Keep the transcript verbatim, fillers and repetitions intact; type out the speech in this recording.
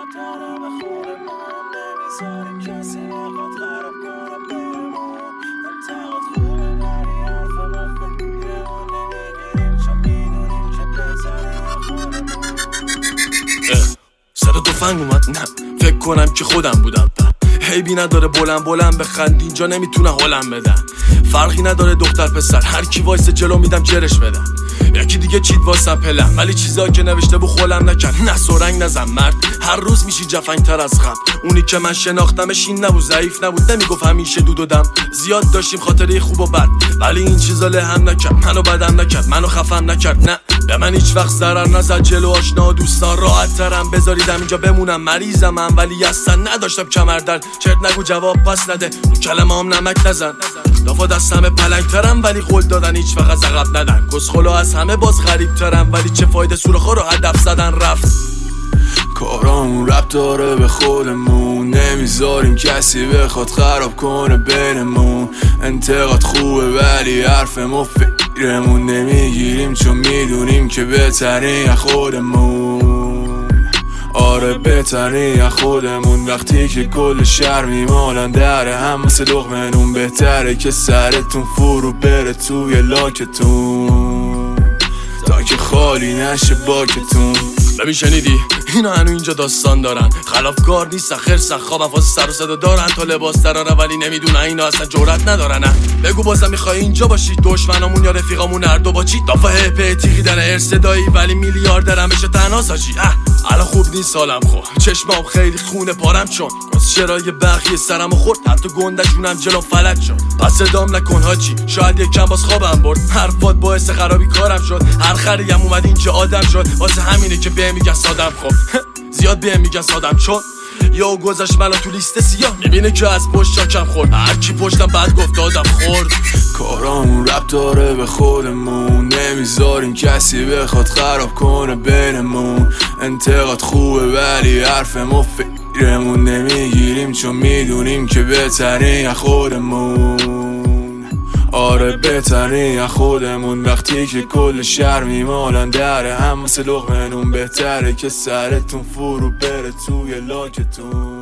داره به خونمون نمیذاریم کسی بخواد خراب کنه بهمون انتقاد خوبه ولی حرف ما فکرمون نمیگیریم چون میدونیم که بهتره خونمون. صدا تفنگ اومد؟ نه فکر کنم که خودم بودم. حیبی نداره بلند بلند بخند اینجا نمیتونه حالم بدن. فرقی نداره دختر پسر هر کی وایس جلو میدم جرش بدن. یکی دیگه چید واسم پلم ولی چیزا که نوشته بو خولم نکرد. نه سرنگ نزن مرد هر روز میشی جفنگ تر از غم. اونی که من شناختمش این نبود ضعیف نبود نمیگفت همیشه دود و دم. زیاد داشتیم خاطره خوب و بد ولی این چیزا لهم نکرد. منو بدم نکرد منو خفم نکرد. نه به من هیچ وقت ضرر نزد. جلو آشنا دوستان راحت ترم بذاریدم اینجا بمونم. مریضم من ولی اصلا نداشتم کمردرد. چرت نگو جواب پس نده رو کلمه هم نمک نزن. دافا دستم پلنگ ترم ولی قول دادن هیچ وقت از عقب ندن. کسخلو از همه باز غریب ترم ولی چه فایده سوراخا رو هدف زدن رفت. کارامون ربط داره به خودمون نمیذاریم کسی بخواد خراب کنه بینمون انتقاد خوبه ولی حرف ما فکرمون نمیگیریم چون میدونیم که بهترین خودمون. آره بهترین خودمون وقتی که کل شهر میمالن دره هم مثل لقمه بهتره که سرتون فرو بره توی لاکتون تا که خالی نشه باکتون. ببین شنیدی اینا هنو اینجا داستان دارن خلافکار نیست خرس خواب افاز سر و صدا دارن تا لباس دراره ولی نمیدونن اینا اصلا جرأت ندارن. نه بگو بازم میخوای اینجا باشی دشمنامون یا رفیقامون هر دو با چی دافا هپه تیغی داره ارصدایی ولی میلیاردرم بشه تنها ساجی. اه الان خوب نیست حالم خو چشمام خیلی خونه پارم چون از شرای بقیه سرمو خورد حتی گندشونم جلو فلج شد. پس ادام نکن حاجی شاید یکم باز خوابم برد. حرفات باعث خرابی کارم شد هر خریم اومد اینجا آدم شد واسه همینه که به میگن سادم. خب زیاد به میگن سادم چون یا گذاشت منو تو لیست سیاه میبینه که از پشت چاکم خورد. هر کی پشتم بعد گفت دادم خورد. کارامون ربط داره به خودمون نمیذاریم کسی بخواد خراب کنه بینمون انتقاد خوبه ولی حرف ما فکرمون نمیگیریم چون میدونیم که بهترین خودمون. آره بهترین خودمون وقتی که کل شهر میمالن دره هم مثل لقمه نون بهتره که سرتون فرو بره توی لاکتون.